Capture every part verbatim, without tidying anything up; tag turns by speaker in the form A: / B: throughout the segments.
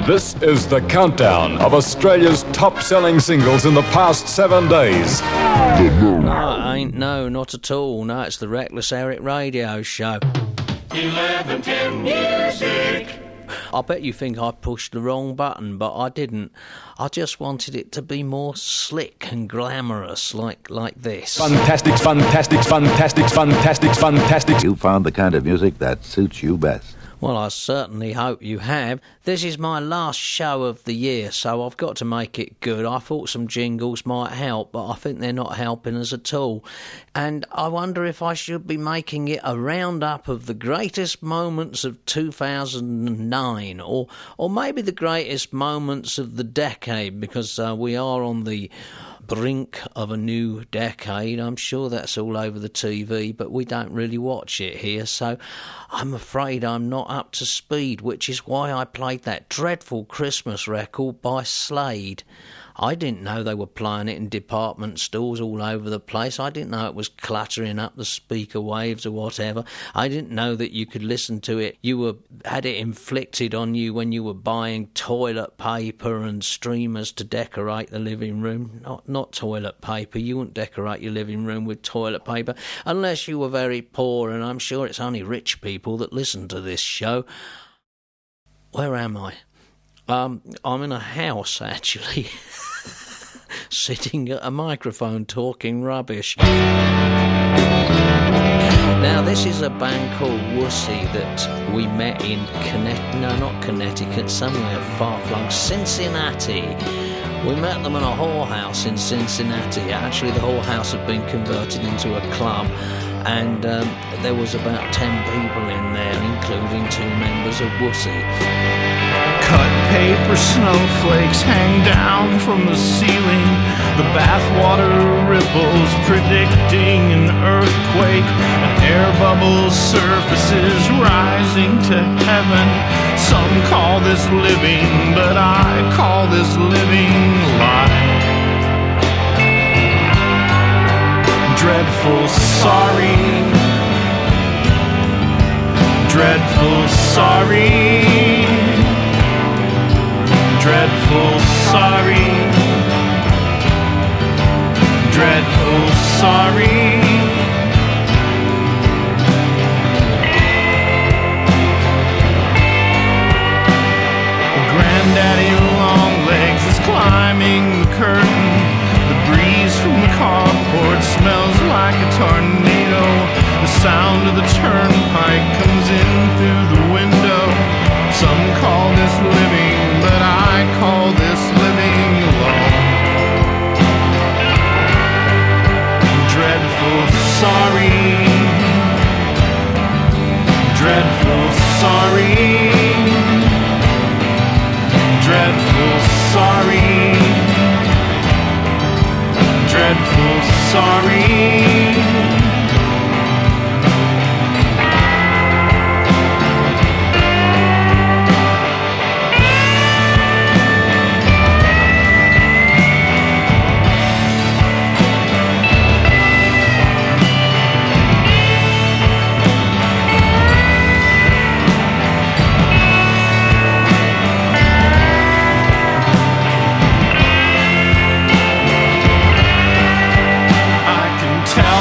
A: This is the countdown of Australia's top-selling singles in the past seven days.
B: No, it ain't. No, not at all. No, it's the Reckless Eric radio show.
C: eleven ten Music.
B: I bet you think I pushed the wrong button, but I didn't. I just wanted it to be more slick and glamorous, like like this.
A: Fantastic, fantastic, fantastic, fantastic, fantastic.
D: You found the kind of music that suits you best.
B: Well, I certainly hope you have. This is my last show of the year, so I've got to make it good. I thought some jingles might help, but I think they're not helping us at all. And I wonder if I should be making it a roundup of the greatest moments of two thousand nine, or or maybe the greatest moments of the decade, because uh, we are on the brink of a new decade. I'm sure that's all over the T V, but we don't really watch it here, so I'm afraid I'm not up to speed, which is why I played that dreadful Christmas record by Slade. I didn't know they were playing it in department stores all over the place. I didn't know it was cluttering up the speaker waves or whatever. I didn't know that you could listen to it. You were had it inflicted on you when you were buying toilet paper and streamers to decorate the living room. Not, not toilet paper. You wouldn't decorate your living room with toilet paper unless you were very poor, and I'm sure it's only rich people that listen to this show. Where am I? Um, I'm in a house, actually. Sitting at a microphone talking rubbish. Now, this is a band called Wussy that we met in Connecticut, no, not Connecticut, somewhere far-flung, Cincinnati. We met them in a whorehouse in Cincinnati. Actually, the whorehouse had been converted into a club, and um, there was about ten people in there, including two members of Wussy.
E: Cut paper snowflakes hang down from the ceiling. The bathwater ripples predicting an earthquake. An air bubble surfaces rising to heaven. Some call this living, but I call this living life. Dreadful sorry. Dreadful sorry. Dreadful sorry, dreadful sorry. Granddaddy Longlegs is climbing the curtain. The breeze from the carport smells like a tornado. The sound of the turnpike comes in through the window. Some call this living, but I call this living alone. Dreadful sorry. Dreadful sorry. Dreadful sorry. Dreadful sorry. Tell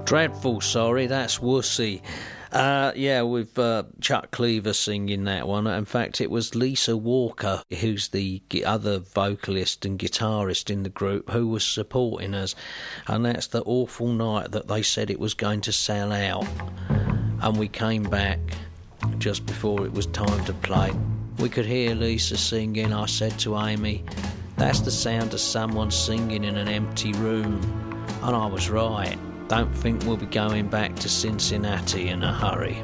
B: Dreadful sorry, that's Wussy. Uh, yeah, with uh, Chuck Cleaver singing that one. In fact, it was Lisa Walker, who's the other vocalist and guitarist in the group, who was supporting us. And that's the awful night that they said it was going to sell out. And we came back just before it was time to play. We could hear Lisa singing. I said to Amy, that's the sound of someone singing in an empty room. And I was right. Don't think we'll be going back to Cincinnati in a hurry.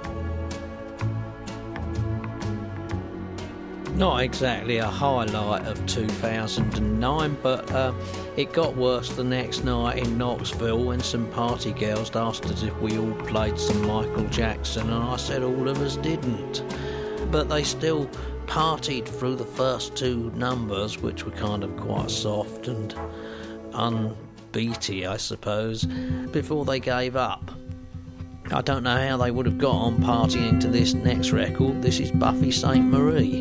B: Not exactly a highlight of two thousand nine, but uh, it got worse the next night in Knoxville when some party girls asked us if we all played some Michael Jackson, and I said all of us didn't. But they still partied through the first two numbers, which were kind of quite soft and un. beaty, I suppose, before they gave up. I don't know how they would have got on partying to this next record. This is Buffy Sainte Marie.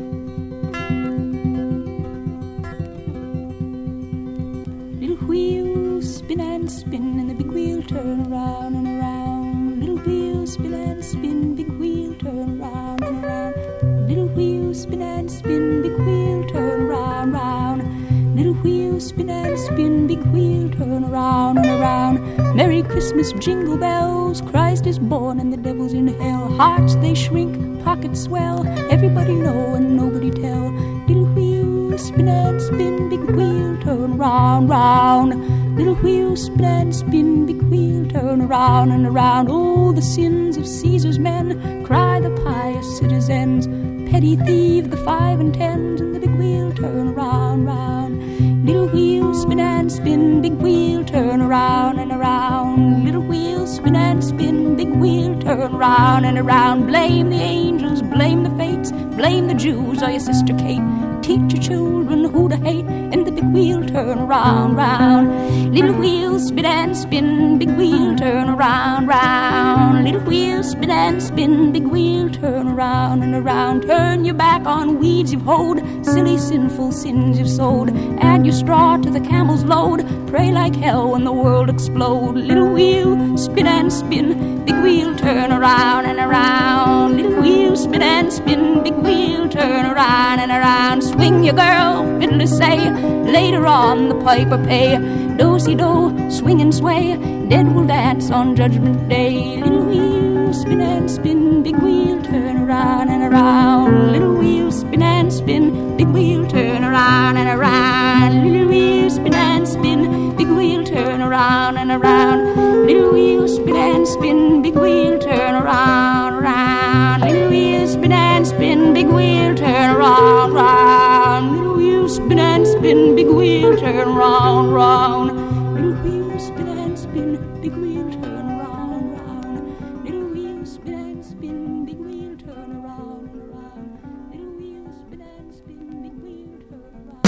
F: Little wheels spin and spin and the big wheel turn around and around. Little wheels spin and spin, big wheel turn around and around. Little wheels spin and spin, big wheel turn around, round. Little wheels spin and spin, big wheel turn around and around. Merry Christmas, jingle bells, Christ is born and the devil's in hell. Hearts they shrink, pockets swell, everybody know and nobody tell. Little wheels spin and spin, big wheel turn round, round. Little wheels spin and spin, big wheel turn around and around. Oh, the sins of Caesar's men, cry the pious citizens. Petty thief, the five and tens, and the big wheel turn around, round. Little wheels spin and spin, big wheel turn around and around. Little wheels spin and spin, big wheel turn around and around. Blame the angels, blame the fates, blame the Jews or your sister Kate. Teach your children who to hate, and the big wheel turn around, round. Little wheels spin and spin, big wheel turn around, round. Little wheels spin and spin, big wheel turn around and around. Turn your back on weeds you've hoed, silly sinful sins you've sowed. Add your straw to the camel's load, pray like hell when the world explode. Little wheel spin and spin, big wheel turn around and around. Little wheel spin and spin, big wheel turn around and around. Swing your girl, fiddler say, later on the piper pay. Do-si-do, swing and sway, dead will dance on Judgment Day. Little wheel spin and spin, big wheel turn around and around. Little wheel spin and spin, big wheel turn around and around. Little wheel spin and spin, big wheel turn around and around. Little wheel spin and spin, big wheel turn around, round. Little wheel spin and spin, big wheel turn around, round. Little wheel spin and spin, big wheel turn round, round. Little wheel spin and spin, big wheel turn round, round. Little wheel spin and spin, big wheel turn around, round. Little wheel spin and spin, big wheel turn around.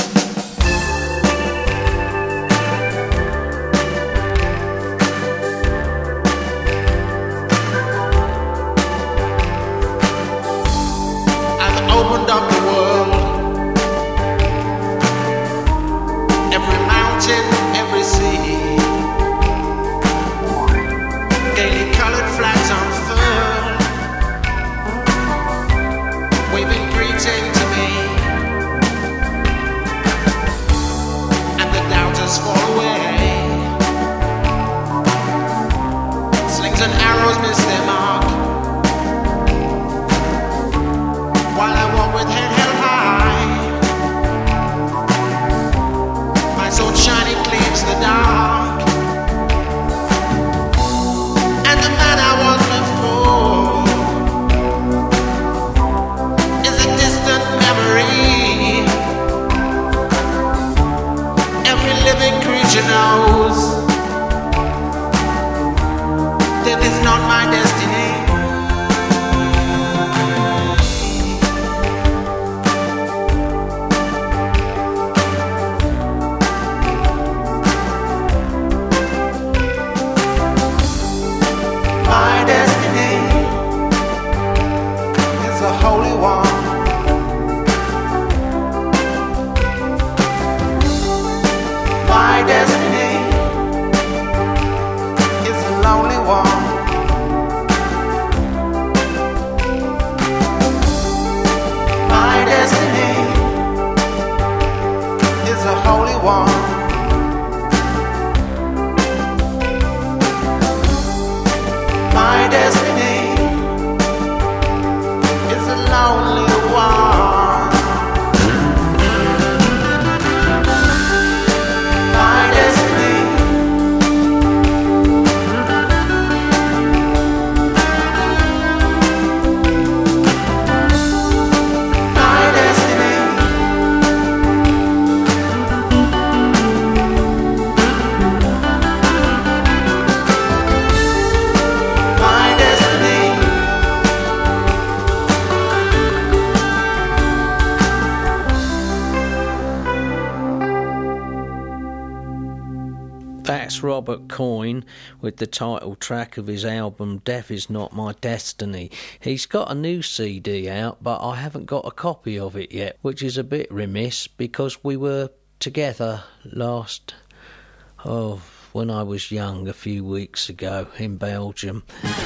G: I've opened up the world. Every mountain, every sea.
B: That's Robert Coyne with the title track of his album Death Is Not My Destiny. He's got a new C D out, but I haven't got a copy of it yet, which is a bit remiss because we were together last, oh, when I was young a few weeks ago in Belgium.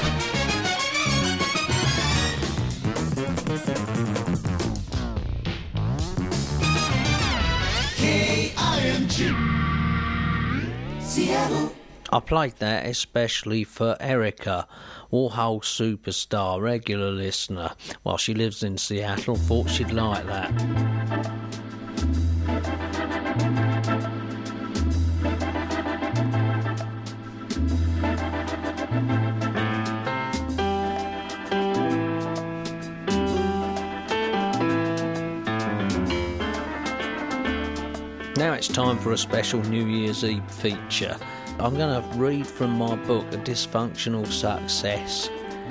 C: K I N G Seattle.
B: I played that especially for Erica, Warhol superstar, regular listener. While she lives in Seattle, thought she'd like that. Now it's time for a special New Year's Eve feature. I'm going to read from my book, A Dysfunctional Success.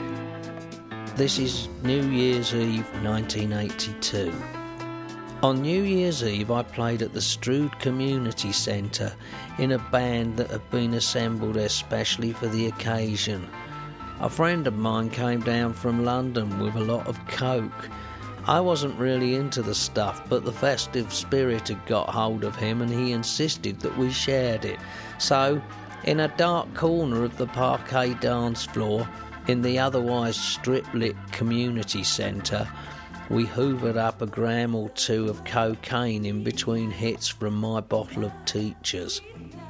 B: This is New Year's Eve nineteen eighty-two. On New Year's Eve I played at the Strood Community Centre in a band that had been assembled especially for the occasion. A friend of mine came down from London with a lot of coke. I wasn't really into the stuff, but the festive spirit had got hold of him and he insisted that we shared it. So, in a dark corner of the parquet dance floor, in the otherwise strip-lit community centre, we hoovered up a gram or two of cocaine in between hits from my bottle of Teachers.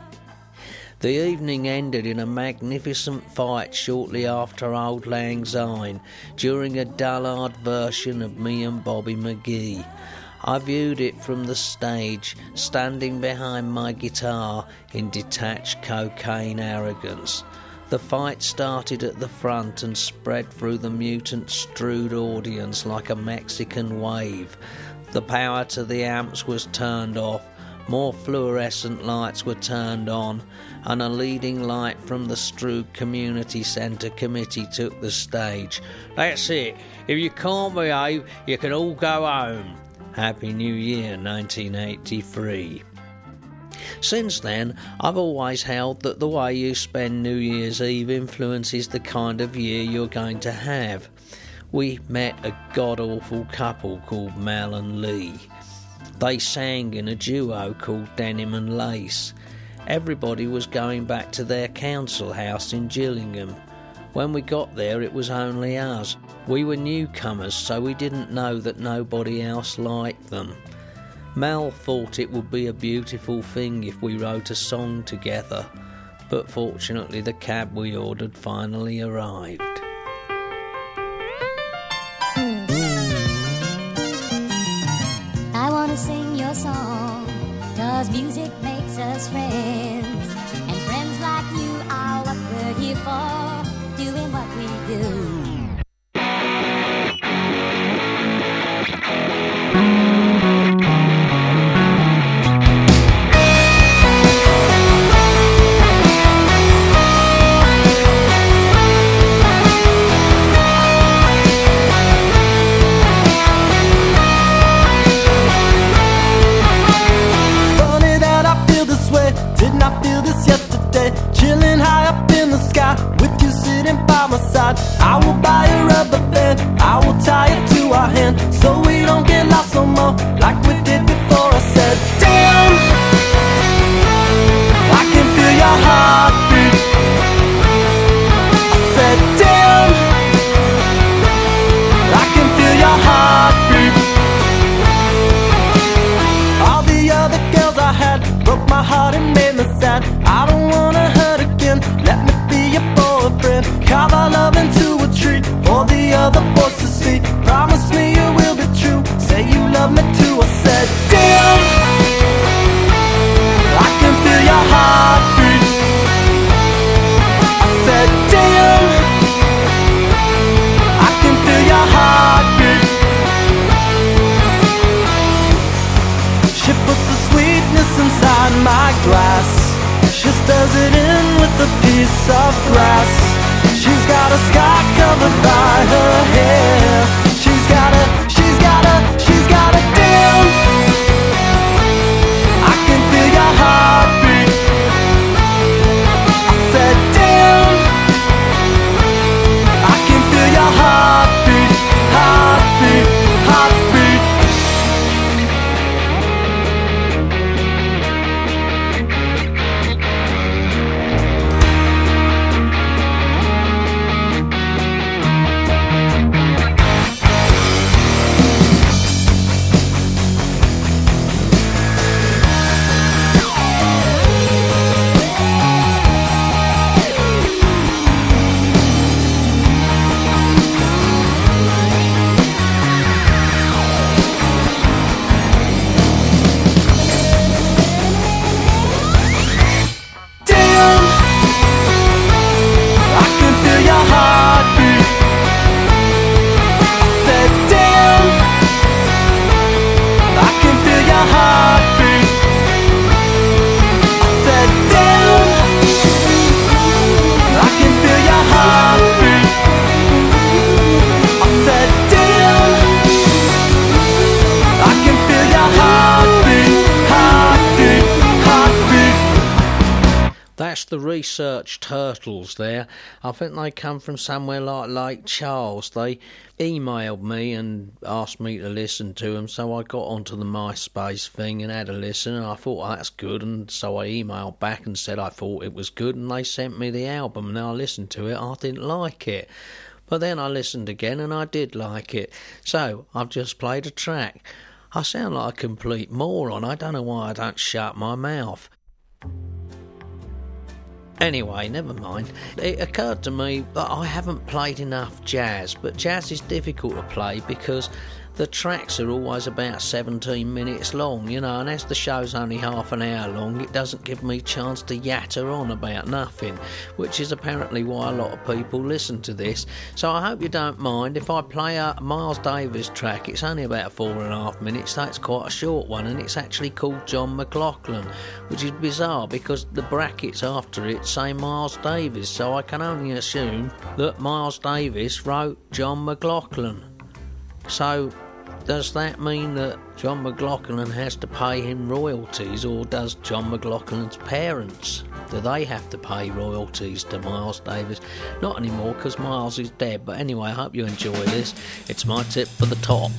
B: The evening ended in a magnificent fight shortly after Auld Lang Syne, during a dullard version of Me and Bobby McGee. I viewed it from the stage, standing behind my guitar in detached cocaine arrogance. The fight started at the front and spread through the mutant Strood audience like a Mexican wave. The power to the amps was turned off, more fluorescent lights were turned on, and a leading light from the Strood Community Centre committee took the stage. That's it. If you can't behave, you can all go home. Happy New Year, nineteen eighty-three. Since then, I've always held that the way you spend New Year's Eve influences the kind of year you're going to have. We met a god-awful couple called Mel and Lee. They sang in a duo called Denim and Lace. Everybody was going back to their council house in Gillingham. When we got there, it was only us. We were newcomers, so we didn't know that nobody else liked them. Mel thought it would be a beautiful thing if we wrote a song together, but fortunately the cab we ordered finally arrived.
H: I wanna sing your song, 'cause music makes us friends. And friends like you are what we're here for, doing what we do.
I: Chilling high up in the sky, with you sitting by my side. I will buy a rubber band, I will tie it to our hand, so we don't get lost no more, like we did before. I said, damn, I can feel your heartbeat. I said, damn, I can feel your heartbeat. All the other girls I had broke my heart and made me sad. I don't wanna hurt again, let me be your boyfriend. Carve our love into a tree for the other boys to see. Promise me you will be true, say you love me too. I said, damn, I can feel your heartbeat. I said, damn, I can feel your heartbeat. She puts the sweetness inside my glass, she stirs it in with a piece of grass. She's got a scar covered by her hair. She's got a, she's got a, she's got a damn, I can feel your heartbeat.
B: That's the Research Turtles there. I think they come from somewhere like Lake Charles. They emailed me and asked me to listen to them, so I got onto the MySpace thing and had a listen, and I thought, oh, that's good, and so I emailed back and said I thought it was good, and they sent me the album, and I listened to it. I didn't like it. But then I listened again, and I did like it. So I've just played a track. I sound like a complete moron. I don't know why I don't shut my mouth. Anyway, never mind. It occurred to me that I haven't played enough jazz, but jazz is difficult to play because the tracks are always about seventeen minutes long, you know, and as the show's only half an hour long, it doesn't give me a chance to yatter on about nothing, which is apparently why a lot of people listen to this. So I hope you don't mind if I play a Miles Davis track. It's only about four and a half minutes, so it's quite a short one, and it's actually called John McLaughlin, which is bizarre because the brackets after it say Miles Davis, so I can only assume that Miles Davis wrote John McLaughlin. So, does that mean that John McLaughlin has to pay him royalties, or does John McLaughlin's parents, do they have to pay royalties to Miles Davis? Not anymore, because Miles is dead. But anyway, I hope you enjoy this. It's my tip for the top.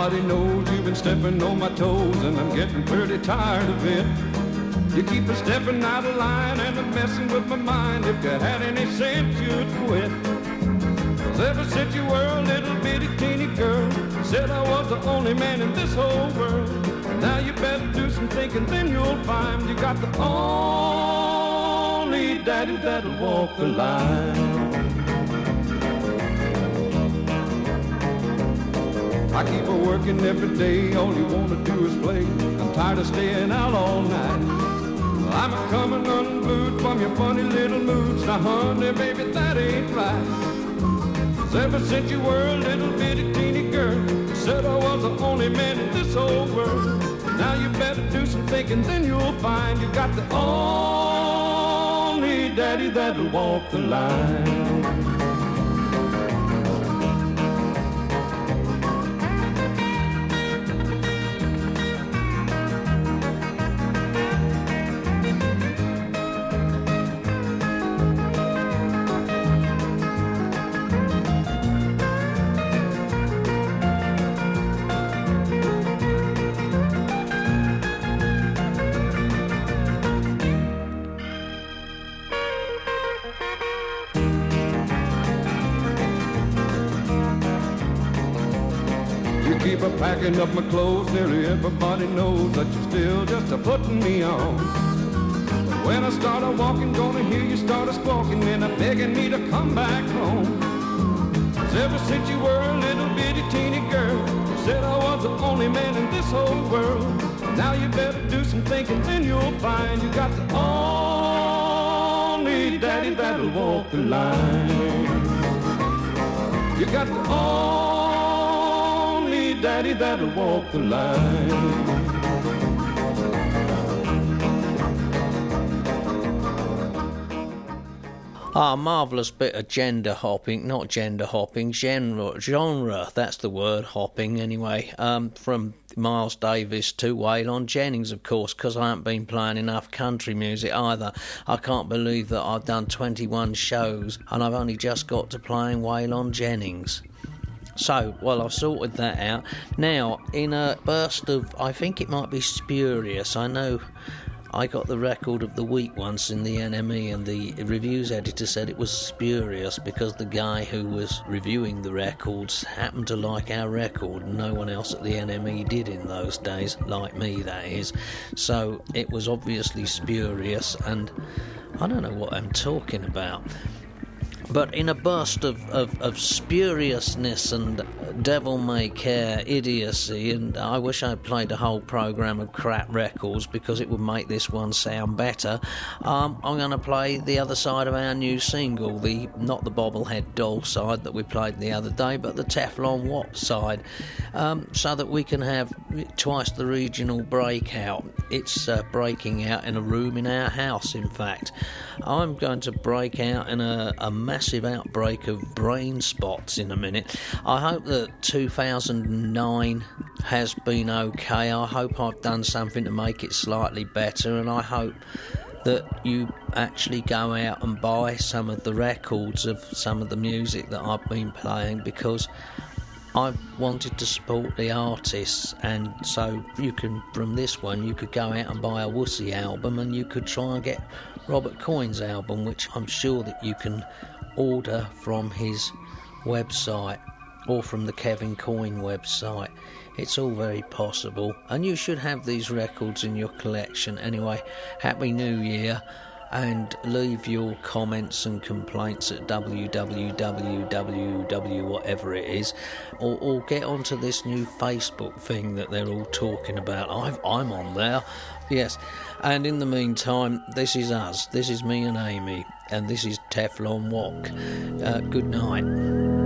J: Everybody knows you've been stepping on my toes, and I'm getting pretty tired of it. You keep a stepping out of line and a messing with my mind. If you had any sense, you'd quit. 'Cause ever since you were a little bitty teeny girl, said I was the only man in this whole world. Now you better do some thinking, then you'll find you got the only daddy that'll walk the line. I keep her working every day, all you wanna do is play. I'm tired of staying out all night. I'm a coming unglued from your funny little moods. Now honey, baby, that ain't right. 'Cause ever since you were a little bitty teeny girl, you said I was the only man in this whole world. Now you better do some thinking, then you'll find you got the only daddy that'll walk the line. Keep a packing up my clothes, nearly everybody knows that you're still just a putting me on. But when I start a walking, gonna hear you start a squawking and a begging me to come back home. 'Cause ever since you were a little bitty teeny girl, you said I was the only man in this whole world. Now you better do some thinking, then you'll find you got the only daddy that'll walk the line. You got the only daddy that'll walk the line.
B: Ah, marvellous bit of gender hopping, not gender hopping, genre, genre, that's the word, hopping anyway, um, from Miles Davis to Waylon Jennings, of course, because I haven't been playing enough country music either. I can't believe that I've done twenty-one shows and I've only just got to playing Waylon Jennings. So, well, I've sorted that out. Now, in a burst of, I think it might be spurious, I know I got the record of the week once in the N M E and the reviews editor said it was spurious because the guy who was reviewing the records happened to like our record and no one else at the N M E did in those days, like me that is. So it was obviously spurious and I don't know what I'm talking about. But in a burst of, of, of spuriousness and devil-may-care idiocy, and I wish I'd played a whole programme of crap records because it would make this one sound better, um, I'm going to play the other side of our new single, the not the Bobblehead Doll side that we played the other day, but the Teflon Watt side, um, so that we can have twice the regional breakout. It's uh, breaking out in a room in our house, in fact. I'm going to break out in a, a massive outbreak of brain spots in a minute. I hope that two thousand nine has been okay. I hope I've done something to make it slightly better, and I hope that you actually go out and buy some of the records of some of the music that I've been playing, because I've wanted to support the artists, and so you can, from this one, you could go out and buy a Wussy album, and you could try and get Robert Coyne's album, which I'm sure that you can order from his website or from the Kevin Coyne website. It's all very possible, and you should have these records in your collection. Anyway, Happy New Year, and leave your comments and complaints at w w w whatever it is, or, or get onto this new Facebook thing that they're all talking about. I've, I'm on there, yes. And in the meantime, this is us. This is me and Amy, and this is Teflon Walk. Uh, good night.